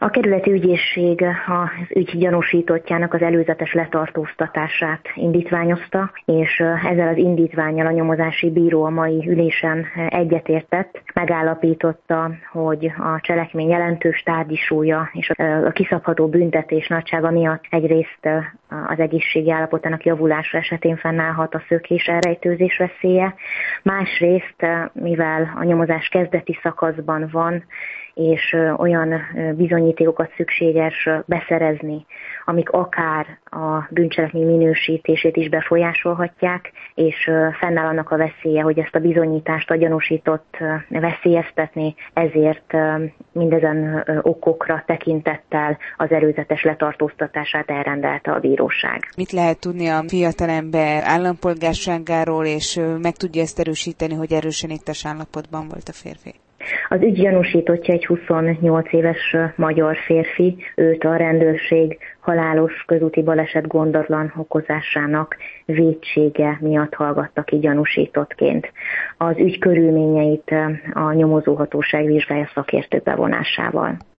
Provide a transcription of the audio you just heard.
A kerületi ügyészség az ügy gyanúsítottjának az előzetes letartóztatását indítványozta, és ezzel az indítvánnyal a nyomozási bíró a mai ülésen egyetértett, megállapította, hogy a cselekmény jelentős tárgyi súlya és a kiszabható büntetés nagysága miatt egyrészt az egészségi állapotának javulása esetén fennállhat a szökés elrejtőzés veszélye, másrészt, mivel a nyomozás kezdeti szakaszban van, és olyan bizonyítékokat szükséges beszerezni, amik akár a bűncselekmény minősítését is befolyásolhatják, és fennáll annak a veszélye, hogy ezt a bizonyítást a gyanúsított veszélyeztetni, ezért mindezen okokra tekintettel az előzetes letartóztatását elrendelte a bíróság. Mit lehet tudni a fiatalember állampolgárságáról, és meg tudja ezt erősíteni, hogy erősen ittas állapotban volt a férfi? Az ügy gyanúsítottja egy 28 éves magyar férfi, őt a rendőrség halálos közúti baleset gondatlan okozásának vétsége miatt hallgatta ki gyanúsítottként. Az ügy körülményeit a nyomozóhatóság vizsgálja szakértők bevonásával.